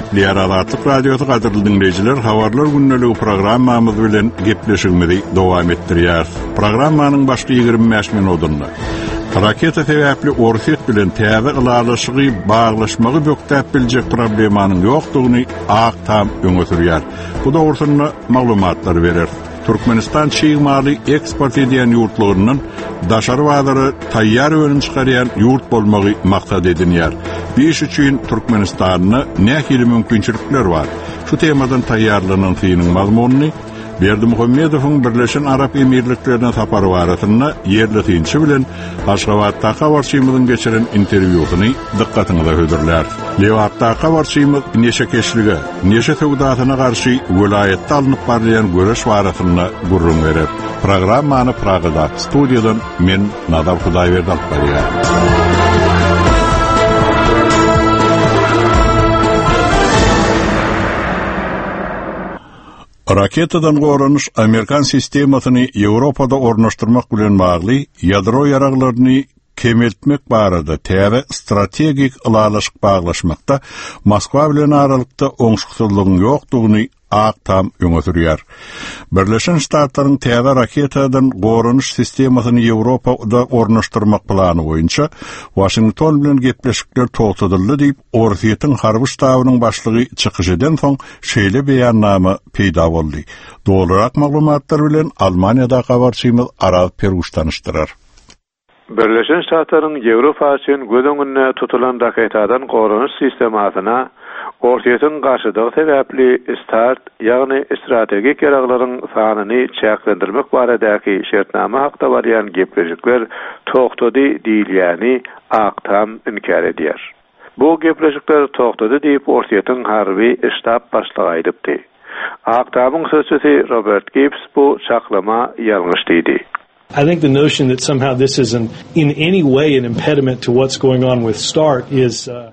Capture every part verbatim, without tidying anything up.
Diýer Azatlyk radiosu gaderly dinleýijiler, habarlar günneligi programmamyz bilen gepleşigimizi dowam etdirýär. Programmanyň başly ýigirmi beş minutunda raketa sebäpli orset bilen täze ılalaşygy baglaşmagy böktäp biljek problemanyň ýokdugyny aktam öňe sürýär. Bu dogrusyna maglumatlar berer. Türkmenistan şiýmaly eksport edýän ýurtlarynyň daşary bazary taýýar öňe çykarýan ýurt bolmagy maksat edilýär. Bu iş üçin Türkmenistanyň nähili mümkinçilikler bar. Şu temadan taýýarlanan fiýiniň mazmunyny Berdimuhammedowyň Birleşen Arap Emirliklerine sapary baratyna ýerli synçy bilen Aşgabatda habarçymyzyň geçiren interwýusyny dikkatyňize hödürler. Lewatda habarçymyz neşe keşlige, neşe töwdatyna garşy welaýetde alınıp barýan göreş baratyna gurrun berer. Programmany Pragada studiýadan men Nadar Hudaýberdi alyp barýar. Raketadan goranyş Amerikan sistemasyny Ýewropada ornaşdyrmak bilen bagly ýadro ýaraglaryny kemeltmek barada täze strategik ılalaşyk baglaşmakda Moskwa bilen aralykda oňşuksyzlygyň ýokdugyny aktam öňe sürýär. Birleşen Ştatlaryň täze raketadan goranyş sistemasyny Ýewropada ornaşdyrmak plany boýunça Washington bilen gepleşikler togtadyldy diýip Orsiýetin harby ştabynyň başlygy çykyşydan soň şeýle beýannama peýda boldy. Dolarak maglumatlar bilen Almaniýada habarçymyz Aral Peruş tanışdyrar. Birleşen Ştatlaryň Ýewropa üçin gödöňünde tutulan raketadan goranyş sistemasyna Orsiýetin garşydygy sebäpli start, ýagny strategik ýaraglaryň sanyny çäklendirmek baradaky şertnama hakda barýan gepleşikler togtady diýilýäni aktam inkar edýär. Bu gepleşikler togtady diýip Orsiýetin harby ştab başlygy aýdypdy. Aktamyň sözçüsi Robert Gibbs bu çaklama ýalňyş diýdi. I think the notion that somehow this is an, in any way an impediment to what's going on with START is... Uh...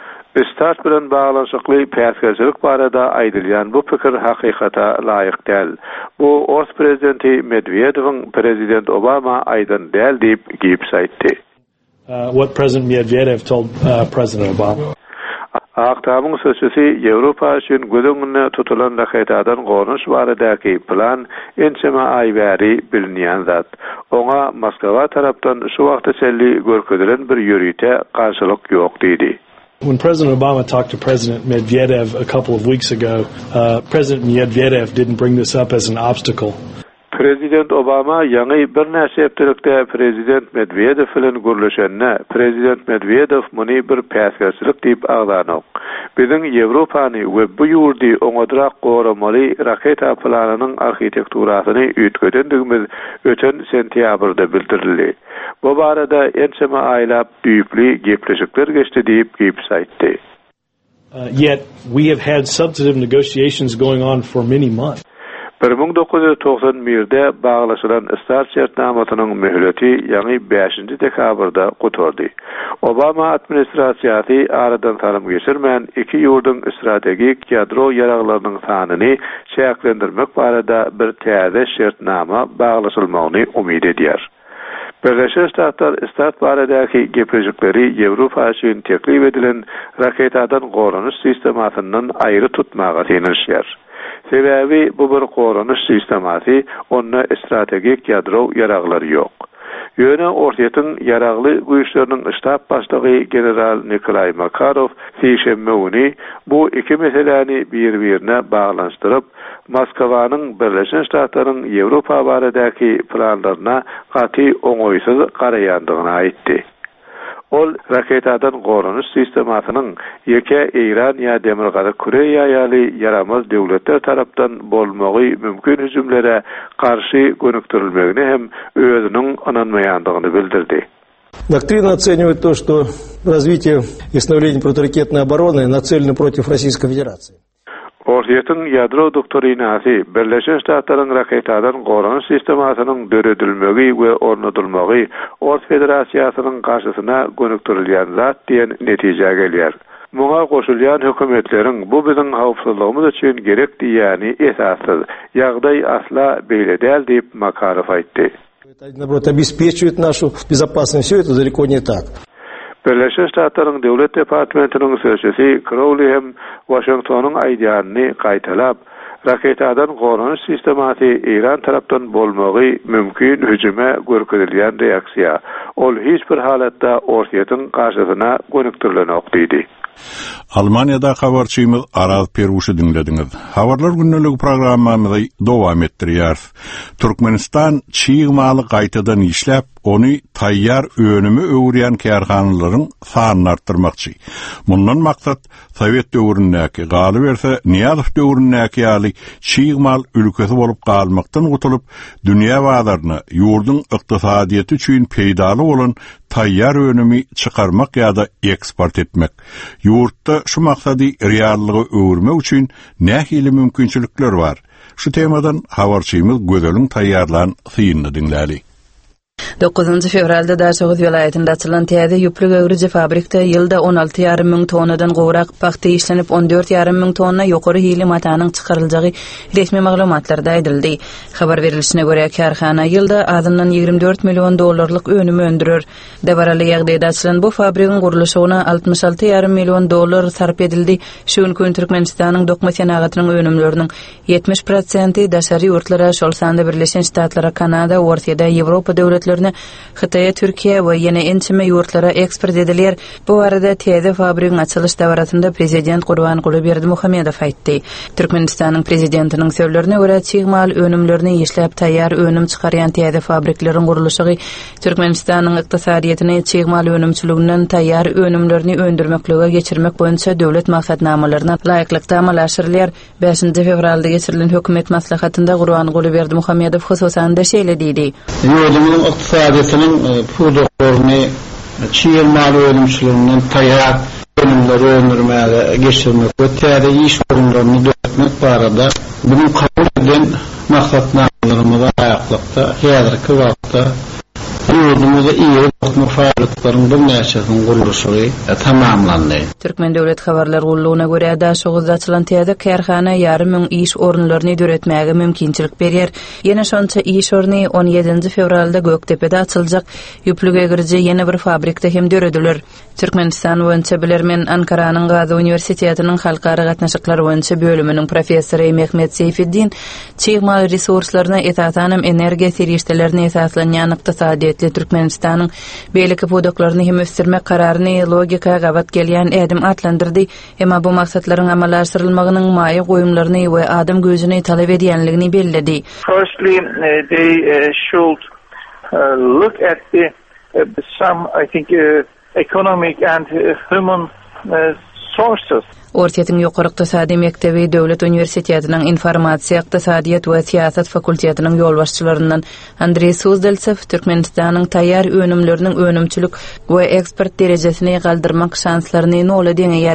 START bilen baglanşykly päsgäçilik barada aýdylýan bu pikir hakykata laýyk däl. Bu Ors prezidenti Medvedewiň prezident Obama aýdan däl diýip Gibbs aýtdy. Uh, what President Medvedev told uh, President Obama. Aktamyň sözçüsi Ýewropa üçin gödöňünde tutulan raketadan goranyş baradaky plan ençeme aý bäri bilinýän zat. Oňa Moskwa tarapdan şu wagtda çelli görkezelen bir ýörüýte garşylyk ýok diýdi. When President Obama talked to President Medvedev a couple of weeks ago, uh, President Medvedev didn't bring this up as an obstacle. Prezident Obama ýa-ni bir näçe hepdelikde Prezident Medvedew bilen görleşenne Prezident Medvedew muny bir päsgäçilik diýip aglanok. Biziň Ýewropany we bu ýurdy oňadrak goramaly raketa planynyň arhitekturasyny üýtgedendigimiz öten sentýabrda bildirildi. Bu barada ençeme aýlap düýpli gepleşikler geçdi diýip Gibbs aýtdy. Uh, yet we have had substantive negotiations going on for many months. bir ming dokuz yüz toksan birde baglaşylan START şertnamasynyň möhleti ýa-ni beşinji dekabrda guturdy. Obama administrasiýasy aradan tarym geçirmän iki ýurdyň strategik ýadro ýaraglarynyň sanyny çäklendirmek barada bir täze şertnama baglaşylmagyny umyt edýär. Birleşen Ştatlar START baradaky gepleşikleri Ýewropa üçin teklip edilen raketadan goranyş sistemasynyň aýry tutmagy tenişýär. Sebäbi bu bir goranyş sistemasy, onda strategik ýadro ýaraglary ýok. Ýöne Orsiýetin ýaragly güýçleriniň ştab başlygy general Nikolay Makarov şeýşembe güni bu iki meseleni bir-birine baglanşdyryp Moskwanyň Birleşen Ştatlaryň Ýewropa baradaky planlaryna gaty oňoýsuz garaýandygyny aýtdy. Ol raketadan goranyş sistemasynyň ýeke İran ýa Demirgaly Koreýa ýaly yaramaz döwletler tarapdan bolmagy mümkin hüjümlere garşy gönükdirilmegini hem özüniň ananmaýandygyny bildirdi. Доктрина оценивает то, что развитие и становление противоракетной обороны нацелено против Российской Федерации. Orsiýetin ýadro doktrinasy Birleşen Ştatlaryň raketadan goranyş sistemasynyň döredilmegi we ornatylmagy Ors Federasiýasynyň garşysyna gönükdirilýän zat diýen netije gelýär. Muňa goşulýan hökümetleriň bu biziň hawpsuzlygymyz üçin gerek diýäni esassyz. Ýagdaý asla beýle däl diýip Makarov aýtdy. Это, наоборот, обеспечивает нашу безопасность. Все это далеко не так. Birleşmiş Ştatlaryň Döwlet Departamentiniň sözçüsi Crowley hem Washingtonyň aýdýanyny gaýtalap, raketadan goranyş sistematy İran tarapdan bolmagy mümkin hüjüme görkezilýän reaksiýa. Ol hiç bir halatda ortaýatyň garşysyna gönükdirilen okdydy. Almanya'da habarçymyz Araz Peruşy dinlediňiz. Habarlar günnüligi programmamyzy dowam etdirýär. Türkmenistan çiğmaly gaýtadan işläp, onu tayyar önümü öwrýän kärhanalaryň sanyny artdyrmakçy. Mundan maksat Sowet döwründäki galy berse Niýazow döwründäki ýaly çiğmal ülkesi bolup galmakdan gutulup, dünýä bazaryna ýurdun ykdysadyety üçin peýdaly bolan tayyar önümü çıkarmak ýa-da eksport etmek. Ýurtda şu maksady reallygy öwürmek üçin nähili mümkinçilikler bar. Şu temadan habarçymyz Gözelin tayyarlan synyny dinläli. dokuzunçy fevralda Daşoğuz vilayetinde açılan täze ýüplük öwrüji fabrikda ýylda on alty ýarym ming tonnadan gowrak paxta işlenip on dört ýarym ming tonna ýokary hili matanyň çykaryljagy resmi maglumatlarda aýdyldy. Habar berilişine görä karhana ýylda azyndan ýygrimi dört million dollarlyk önüm öndürür. Debaraly ýagdaýda açylan bu fabrikiň guruluşyna altmış alty ýarym million dollar sarp edildi. Şu gün Türkmenistanyň dokma senagatynyň önümleriniň yetmiş prosenti daşary ýurtlara, şol sanda Birleşen Ştatlara, Kanada, Ortaýa, Ýewropa döwletlerine, Hytaýa, Türkiýe we ýene ençime ýurtlara eksport edilýär. Bu arada täze fabrikiň açylyş dawaratynda prezident Gurbanguly Berdimuhammedow aýtdy. Türkmenistanyň prezidentiniň sözlerine görä çiğmal önümlerini işläp taýýar önüm çykarýan täze fabrikleriň guruluşy Türkmenistanyň ykdysadyýetyny çiğmal önümçiliginden taýýar önümlerini öndürmeklige geçirmek boýunça döwlet maksatnamalaryna laýyklykda amalaşdyrylýar. beşinji fevralda geçirilen hökümet maslahatynda Gurbanguly Berdimuhammedow hususan da şeýle diýdi. Ýurdumyň ykdysadyýetynyň puwdurlaryny çiğmal önümçiliginden taýýar önümleri öndürmäge geçirmek we täze iş orunlaryny döretmek barada buny kabul eden maksatnamalarymyza aýaklykda häzirki wagtda ýurdumyzda iyi dokma faaliýetlaryň bir näçesiniň guruluşy tamamlandy. Türkmen döwlet habarlar gullugyna görä Daşoğuzda açylan täze kärhana ýarym ming iş orunlaryny döretmäge mümkinçilik berýär. Ýene şonça iş oruny on ýedinji fevralda Göktepe'de açyljak. Ýüplüge girji ýene bir fabrikda hem dörediler. Türkmenistan boýunça bilermen Ankaranyň Gazi Üniversitetining halkara gatnaşyklar boýunça bölüminiň professory Mehmet Seyfiddin çiğmal resurslaryna etatanam energiýa serişdelerini esaslanýan ykdysadyýetli Türkmenistanyň beýleki puwdaklaryny hem ösdirmek kararyny logika gabat gelýän edim atlandyrdy. Emma bu maksatlaryň amalaşdyrylmagynyň maýa goýumlaryny we adam gözüni talap edýänligini belledi. Firstly, uh, they uh, should uh, look at the uh, some, I think, uh, economic and uh, human uh, sources. Ortaýatyň ýokary ykdysady mektebi Döwlet Üniversitetiniň informasiýa, ykdysadyýat we siýasat fakultetining ýolbaşçylaryndan Andrey Suzdeltsev Türkmenistanyň taýýar önümleriniň önümçilik we eksport derejesini galdyrmak şanslaryny nola deňeýär.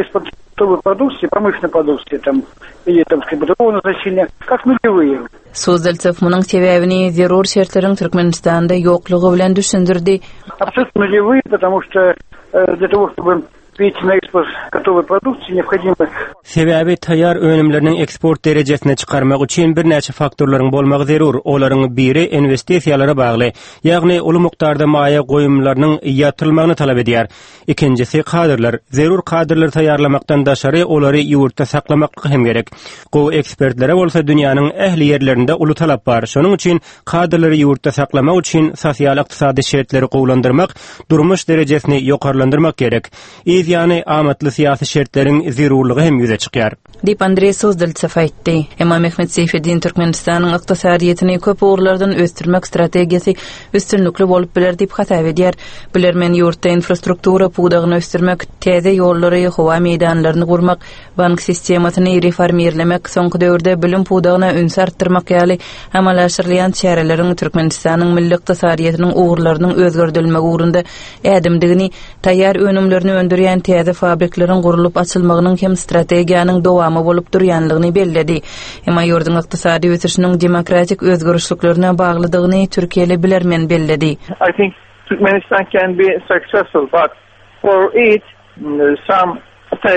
Продукции, промышленной продукции, там, или там, скобрёвное значение, как нулевые. Suzdeltsev munyň sebäbini zerur şertleriň Türkmenistanda ýoklugy bilen düşündirdi. Абсолютно нулевые, потому что э, для того, чтобы перейти на экспорт готовой продукции, необходимо. Sebäbi taýýar önümleriniň eksport derejesine çykarmak üçin bir näçe faktorlaryň bolmagy zerur. Olaryň biri investisiýalara bagly, ýagny uly mukdarda maýa goýumlarynyň ýatyrylmagyny talap edýär. Ikincisi kadrlar. Zerur kadrlar taýýarlamakdan daşary olary ýurtda saklamak hem gerek. Gowy ekspertlere bolsa dünýäniň ähli ýerlerinde uly talap bar. Şonuň üçin kadrlary ýurtda saklamak üçin sosial-ykdysady şertleri gowlandyrmak, durmuş derejesini ýokarlandyrmak gerek. Yani amatly siýasy şertleriň zerurlygy hem ýüze çykýar. Dip Andrey Suzdeltsev aýtdy. Emma Mehmet Seyfiddin Türkmenistanyň ykdysadyýetini köp ugrlardan ösdirmek strategiýasy üstünlükli bolup biler dip hasap edýär. Bilermen ýurtda infrastruktura puwdagyny ösdirmek, täze ýollary, howa meýdanlaryny gurmak, bank sistemasyny reformirlemek, soňky döwürde bilim puwdagyna üns artdyrmak ýaly amalaşdyrylýan çäreleriň Türkmenistanyň milli ykdysadyýetyniň ugrlarynyň özgördirilmegi ugrunda ädimdigini, taýýar önümlerini öndürýän täze fabrikleriň gurulup açylmagynyň hem strategiýanyň dowamy bolup durýanlygyny belledi. Emma ýurdun ykdysady ösüşiniň demokratik özgörüşliklerine baglydygyny Türkiýeli bilermen belledi. I think Turkmenistan can be successful, but for it, some steps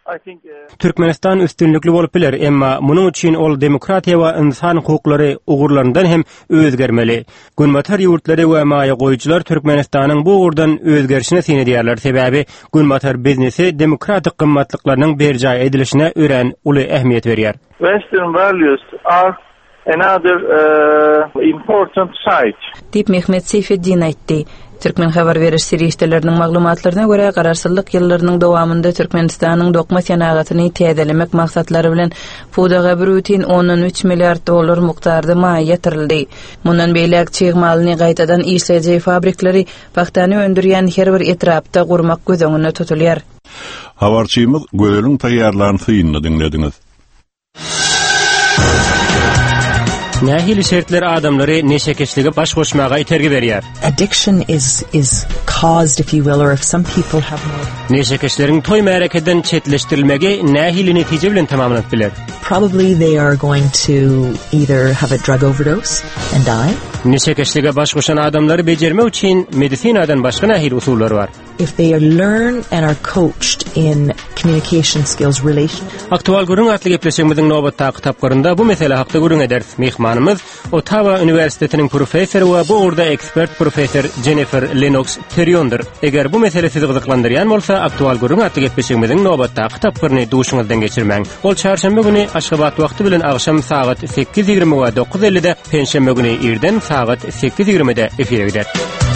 Türkmenistan üstünlükli bolup biler, emma munun üçin ol demokratiya we insan hukuklary ugurlaryndan hem özgermeli. Günbatar ýurtlary we maýa goýjylar Türkmenistanyň bu ugurdan özgerişine sine diýerler. Sebäbi günbatar biznesi demokratik gymmatlyklarynyň berjaý edilişine ören uly ähmiýet berýär. Western values are another uh, important side. Dip Mehmet Seyfeddin aýtdy. Türkmen habar beriş sirişdelerinin maglumatlaryna görä gararsızlyk ýyllarynyň dowamında Türkmenistanyň dokma senagatyny täzelemek maksatlary bilen pudaga bir rutin on üç milliard dollar mukdarda maý ýatyrildy. Mundan beýlek çygmalyny gaýtadan işleýäjek fabriklary paxtany öndürýän her bir etrapda gurmak gözüňde tutulýar. Habarçymyz Gözelin taýýarlanyny syýyny dinlediňiz. Nähili şertler adamlary neşekeçlige baş goşmaga itergi berýär. Addiction is is caused, if you will, or if some people have more. Neşekeçleriň toy märekeden çetleşdirilmegi nähili netije bilen tamamlanıp biler. Probably they are going to either have a drug overdose and die. Neşekeçlige baş goşan adamlary bejermek üçin medisinadan başga nähil usullar bar. If they learn and are coached in communication skills relation. Aktual gurun atly gepleşigimiziň nobatda kitaplarynda bu mesele hakda gurun eder. Mehmanymyz Ottawa Üniversitetiniň professory we bu urda ekspert professor Jennifer Lennox Terriondur. Eger bu mesele sizi gyzyklandyrýan bolsa, aktual gurun atly gepleşigimiziň nobatda kitaplarını duşuňyzdan geçirmäň. Ol çarşamba güni Aşgabat wagty bilen agşam saat sekiz ýigirme we dokuz ellide, penşembe güni irden saat sekiz ýigirmede efire gider.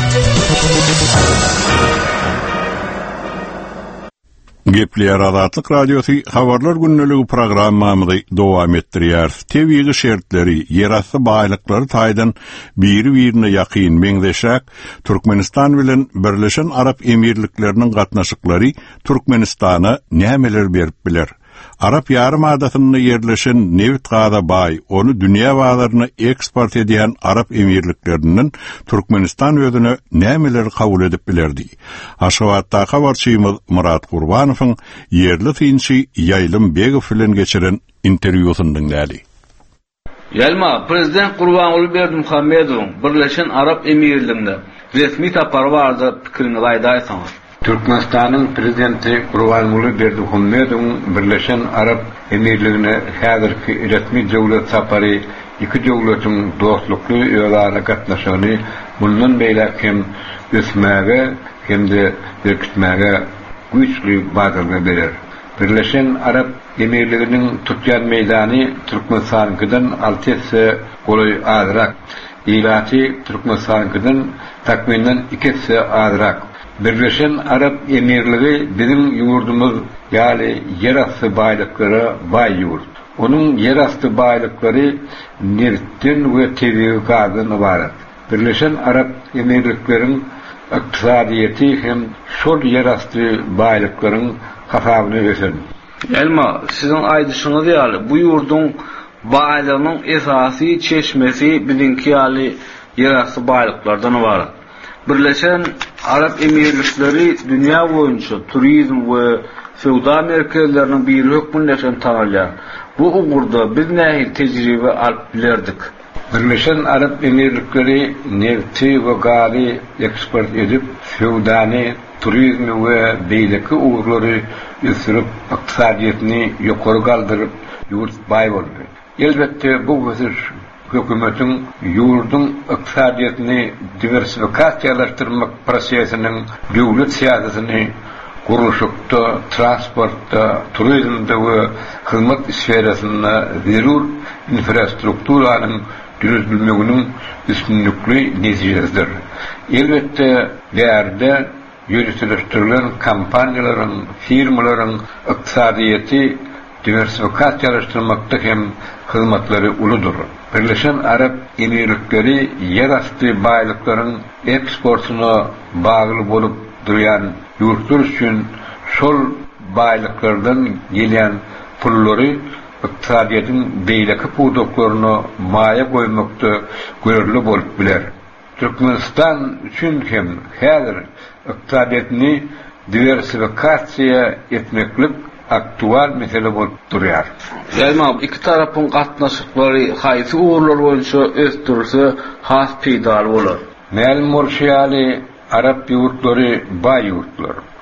Gepler Azatlyk Radiosu habarlar günneligi programmamyzy dowam etdirýär. Tebigi şertleri, ýerasty baýlyklary taýdan biri-birine ýakyn meňzeşek Türkmenistan bilen Birleşen Arap Emirlikleriniň gatnaşyklary Türkmenistana nämeler berip biler? Arap Yarımadasynda yerleşen neft gaza baý, onu dünýä bazaryna eksport edýän Arap Emirliklerinden Türkmenistan özüne nämeler kabul edip bilerdi. Aşgabatda habarçymyz Murat Gurbanowyň yerli synçy Ýaýlym Begow bilen geçiren interwýusyny dinlädi. Ýalma, Prezident Gurbanoğlu Berdimuhammedow Birleşen Arap Emirliklerinde resmi tapar bardy, pikirini gaýdaýsaňyz. Türkmenistan'ın prezidenti Gurbanoğlu Berdimuhammedow Birleşen Arap Emirliğine häzirki resmi döwlet sapary iki döwletiň dostlukly ýollara gatnaşygyny bundan beýle hem ösmäge hem de berkitmäge güýçli bagyrly berer. Birleşen Arap Emirliğiniň tutýan meýdany Türkmenistan'dan alty esse goly azrak. Ýylaty Türkmenistan'dan takminden iki esse azrak. Birleşen Arap Emirligi bizim yurdumuz, yani yerastı baýlyklary baý ýurt. Onun yerastı baýlyklary neftden we tebii gazdan ibaret. Birleşen Arap Emirlikleriň iqtisadiýeti hem şol yerastı baýlyklaryň hasabyny geçer. Elma, sizin aýdyşyňyz ýaly bu ýurdun baýlygynyň esasy çeşmesi bilinki ýaly yerastı baýlyklardan ibaret. Birleşen Arap Emirlikleri dünýä boýunça turizm we feodal merkezleriniň biri hökmündeşen tanalýar. Bu ugurda biz nähil tejribe alyp bilerdik. Birleşen Arap Emirlikleri nefti we gazy eksport edip feodal turizmi we beýleki ugurlary üsürüp iqtisadiýetini ýokary galdyryp ýurt baý boldy. Elbetde bu götür hökümetiň ýurdun iqtisadiýetini diversifikasiýalaşdyrmak prosesiniň döwlet siýasatyny gurulşykda, transportda, turizmde we hyzmat sferasynda zerur infrastrukturanyň düzülmeginiň üstünlikli netijesidir. Elbetde därde ýürütülen kampaniýalaryň, firmalaryň iqtisadiýeti diversifikasiýalaşdyrmakda hem hyzmatlary uludur. Birleşen Arap Emirlikleri yerastı baýlyklaryň eksportyna bagly bolup durýan ýurtlar üçin şol baýlyklardan gelýän pullary iqtisadiýetin beýleki puwdaklaryna maýa goýmakda görürli bolup biler. Türkmenistan üçin hem häzir iqtisadiýetini diversifikasiýa etmeklik aktual mesele bolup durýar. Ýalma iki tarapyň gatnaşyklary haýsy ugurlar boýunça ösdürse has peýdal bolar. Ma'lum bolýaly Arap ýurtlary baý ýurtlar.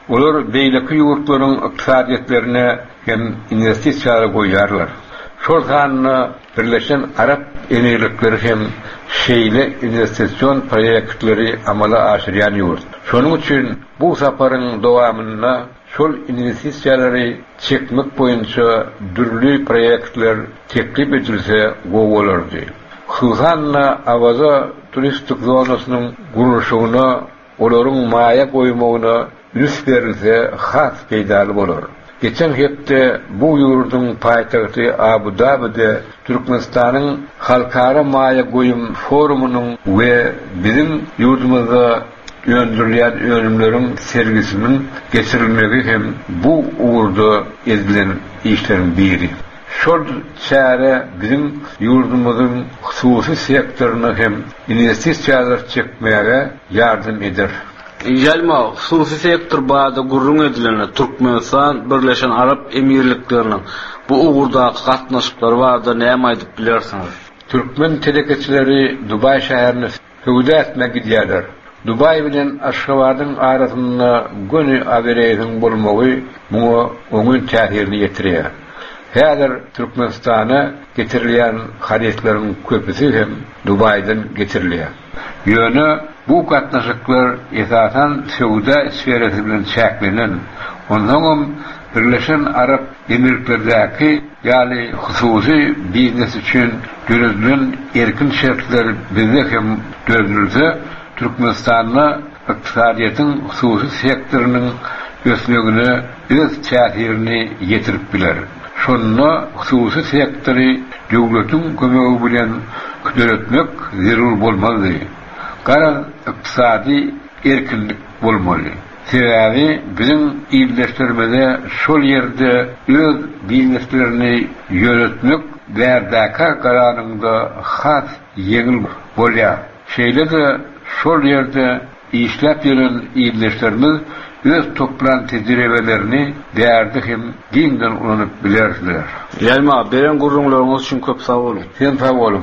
Olar beýleki ýurtlaryň ykdysadiyetlerine hem investisiýalar goýýarlar. Şol sanyny Birleşen Arap Emirlikleri hem şeýle investisiýon proýektleri amala aşyrýan ýurt. Şonuň üçin bu saparyň dowamyna şol investisiýalary çekmek boýunça dürli proýektler teklip edilse gowy bolardy. Husanna awaza turistik zonasynyň gurulşygyna, olaryň maýa goýmagyna üns berilse has peýdaly bolar. Geçen hepde bu ýurdun paýtagty Abu Dabi'de Türkmenistanyň halkara maýa goýum forumunyň we bizim ýurdumyzda öndürilýän önümleriň sergisiniň geçirilmegi hem bu uğurda edilen işlerin biri. Şol çäre bizim ýurdumyzyň hususy sektoryna hem investisiýalar çekmege ýardym eder. Ýalma hususy sektor baýda gurrun edilen Türkmenistan Birleşen Arap Emirliklerining bu uğurda gatnaşyklary barda näme aýdyp bilersiňiz? Türkmen telekeçileri Dubay şäherine höwüde etmek gidýärler. Dubay bilen Aşgabatyň arasynda göni abereýiň bolmagy muňa oňun täsirini ýetirýär. Häzir Türkmenistana getirilýän hareketleriň köpüsi hem Dubaydan getirilýär. Ýöne bu gatnaşyklar esasan söwda sferasy bilen çäklenen, ondan Birleşen Arap Emirliklerdäki ýaly hususy biznes üçin görülen erkin şertler bizde hem görülse Türkmenistanyň ykdysadyýatyň hususy sektorynyň ösmegine öz täsirini ýetirip biler. Şonda hususy sektory döwletiň kömegi bilen kütüretmek zerur bolmaly. Gara ykdysady erkinlik bolmaly. Sebebi bizim ýyldaşlarymyzda şol ýerde öz bizneslerini ýöretmek bärdäki garanyňda has ýeňil bolýar. Şeýle-de şol ýerde işläp ýören ýyldaşlarymyz öz toplan tejribelerini därdi hem giňden ulanyp bilerler. Ýalma beren gurrunlaryňyz üçin köp sag bolun. Sen sag bolun.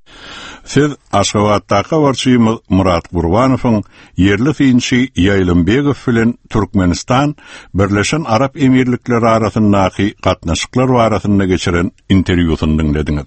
Siz Aşgabatdaky warçymyz Murat Gurbanowyň yerli finçi Ýaýlymbegow bilen Türkmenistan Birleşen Arap Emirlikleri arasyndaky gatnaşyklar barasynda geçiren interwýusyny dinlediňiz.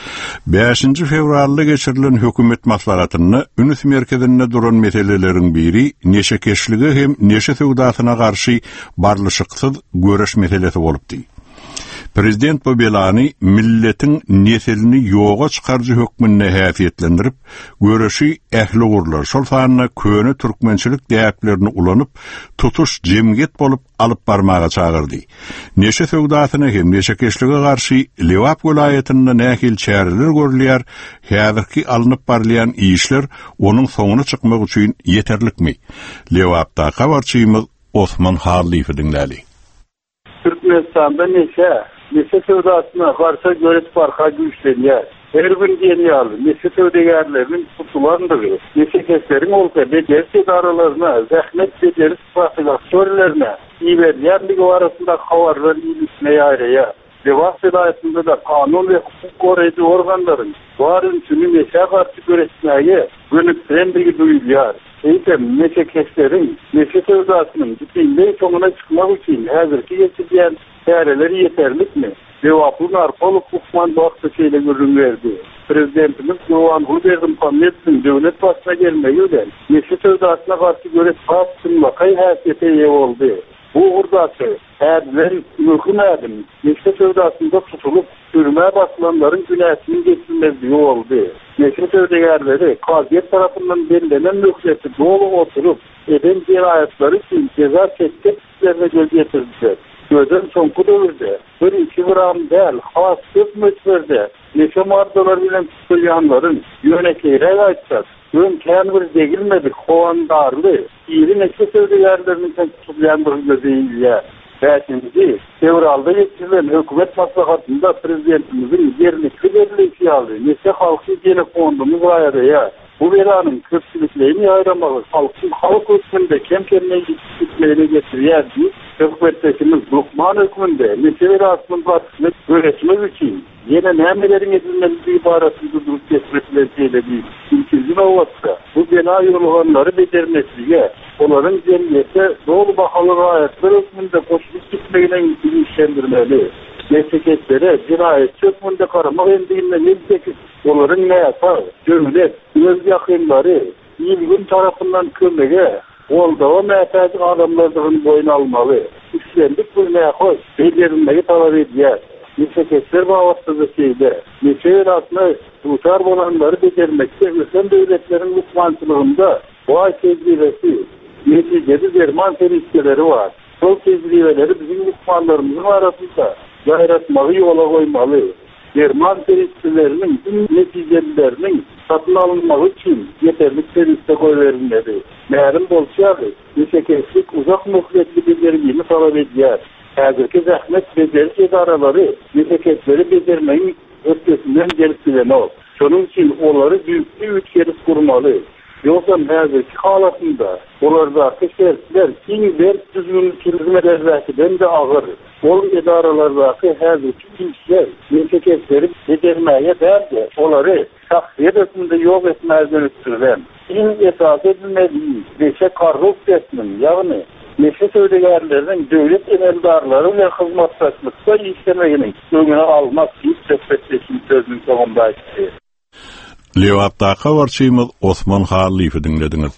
beşinji fevralda geçirilen hökümet maslahatyny Ünüs merkezinde duran meseleleriň biri neşekeşligi hem neşe sowdasyna garşy barlyşyksız göreş meselesi bolupdy. Prezident bu belany milletin neselini yoga çykarjy hökmünde häsiýetlendirip, göreşi ähli gurlar. Şol sanyna köne türkmençilik däplerini ulanyp, tutuş jemgyet bolup alyp barmaga çagyrdy. Neşe sowdasyna hem neşekeşlige garşy Lewap welaýetinde nähil çäreler görülýär, häzirki alınıp barlayan işler onun soňuna çykmak üçin ýeterlikmi? Lewapdaky habarçymyz Osman Harliýew dinläli. Türkmenistan'da neşe, neşe sövdasına karşı görüş farka güçlenýär. Her bir genýal neşe sövdegerlerinin tutulandygy, neşe keslerin olsa becerse daralarına, zähmet becerip fasyla sörlerine, iberýärligi arasında habarlar ilisine ýaýraýar. Lewap vilayetinde de kanun ve hukuk goraýjy organlaryň barın üçin neşe garşy göreşmäge gönüklendirigi duýulýar. Eýtem neşe keslerin neşe sövdasynyň bütünleý soňuna çykmak üçin häzirki geçirýän çäreler ýeterlikmi? Lewapyň arkaly hukman wagty şeýle görünýärdi. Prezidentimiz Gurban Gurberdim Hamedowň döwlet başyna gelmegi bilen neşe sövdasyna garşy göreş tapşyrmakay häsiýete ýa boldy. Bu urdasy häzir möhüm neşe sövdasynda tutulup sürmä basılanlaryň günäsini geçirmezligi boldy. Neşe sövdegerleri Kaziýet tarapyndan berilenen möhüreti dolu oturup eden jinaýatlary üçin ceza çektiklerine göz getirdiler. Gözden soňky döwürde bir iki gram däl has köp möhürde neşe mardalar bilen tutulýanlaryň ýönekleri aýtsak, ön kän bir degilmedi, howandarly, ýeri neşe sövdegerleriniň tutulýanlaryň gözleýilýär. Beşinci, fevralda geçirilen hökümet maslahatında prezidentimiziň yerlikli berilişi aldy. Neşe halky gene fondumuz gaýraya, bu belanın köpçülüklerini ayıramalı. Halkın halk hükmünde kem kendine gitmeyene getiriyor diye hükümettekimiz Lukman hükmünde mesele aslında batısını öğretmek için yine nemelerin edilmesi ibaresinde durup getirmesiyle bir ülkezin olmazsa bu bela yollanları becermesiyle onların cemiyete doğru bakalı ayetler hükmünde koşulup gitmeyene ilişkilendirmeli. Memleketlere cinayet çökmünde karamak endiğinde memleket onların ne yapar? Devlet, öz yakınları ilgin tarafından kömege olda o mehtaç adamlarının boyun almalı. İşlendik bu ne yapar? Becerilmeyi talep ediyor. Memleketler bağlattığı şeyde mesele aslında tutar olanları becermekte öten devletlerin lütfancılığında bu ay tecrübesi neticede derman teristleri var. Sol tecrübeleri bizim lütfanlarımızın arasında yaratmalı, yola koymalı. Derman teristlerinin neticelerinin satın alınmak için yeterli teriste koy verilmedi. Meğerim bolşağı, nişekeslik uzak muhletli beceriliğini talep ediyor. Hazırki zahmet beceriş idaraları nişekesleri becermeyin ötesinden gelip bilen o. Şunun için onları büyük bir üç kere kurmalı. Yoksa hazırki halatında onlardaki şertler in dert düzgün hizmetlerden de ağır. O idaralardaki hazırki işler nişekesleri becermeye derdi. Onları şahsiyet etminde yok etmezden üstürden. İn esas edilmediği beşe karruf etmin yani neşe söyleyenlerin devlet emeldarları ve hizmetçilikte işlemeyinin önüne almak için söhbetleşim sözünün sonunda işte. Levattaka varçıyımız Osman Halif'i dinlediniz.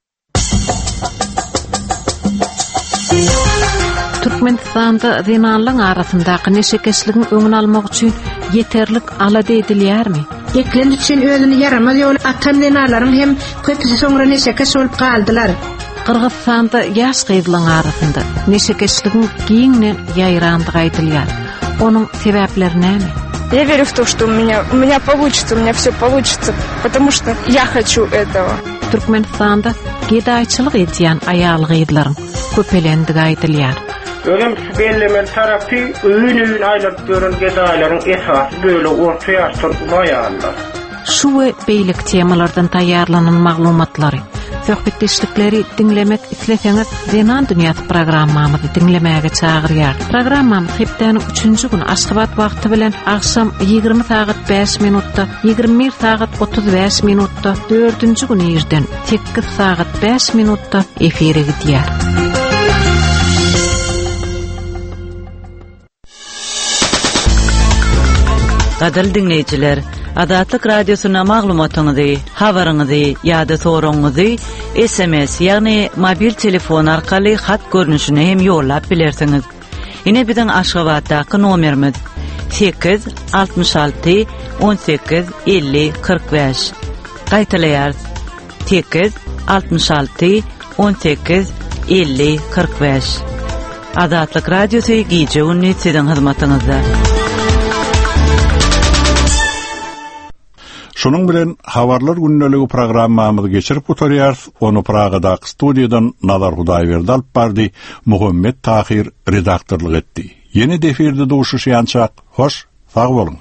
Türkmenistan'da zinanlığın arasındaki neşekeşliğin önünü almak için yeterlik aladı edilyer mi? Eklen için özünü yaramaz yol atan zinaların hem kötüsü sonra neşekeş olup kaldılar. Kırgızstan'da yaş kıydılan arasında neşekeşliğin giyinle yayrandığı edilyer. Onun sebepleri ne mi? Я верю в то, что у меня, у меня получится, у меня все получится, потому что я хочу этого. Türkmenistan'da gedayçılık ediyen ayalı gıydıların köpelendiği edilyer. Önemsiz bellemeli tarafı öğün öğün aylıp görün gedayların esası böyle ortaya açtın bayanlar. Şu ve beylik temalardan tayarlanan maglumatları, söhbetleştikleri dinlemek isleseniz Zenan Dünyası programmamızı dinlemeye çağırıyor. Programmamız hepten üçüncü gün Aşgabat vakti bilen akşam yigirmi saat beş minutta, yigirmi bir saat otuz beş minutta, dördüncü gün yerden sekiz saat beş minutta efire gidiyor. Qadarly dinleyijiler, Adatlyk radiosuna maglumatyňyzy, habaryňyzy ýa-da soragyňyzy S M S ýagny mobil telefon arkaly hat görnüşine hem ýollap bilersiňiz. Ine biziň Aşgabatdaky nomerimiz sekiz altmış alty on sekiz elli kırk beş. Gaýtaýar sekiz altmış alty on sekiz elli kırk beş. Adatlyk radiosy gije ünni siziň hyzmatyňyzda. Şunun bilen habarlar günneligi programmamyzy geçirip oturýar. Onu Pragada studiýadan Nazar Hudaýberdi alyp bardy. Muhammed Tahir redaktorlyk etdi. Yeni defirde duşuşýançak. Hoş, sag bolun.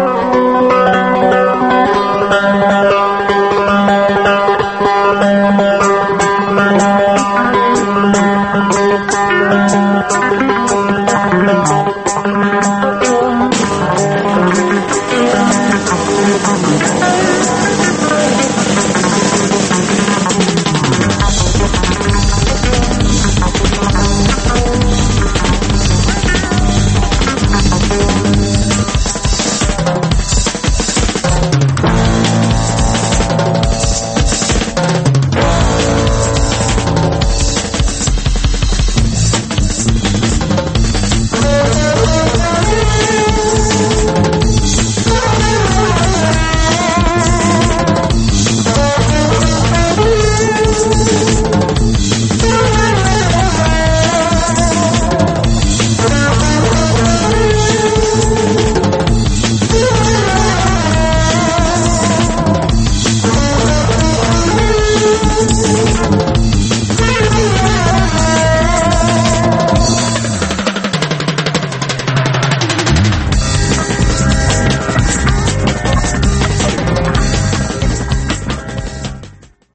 Thank you.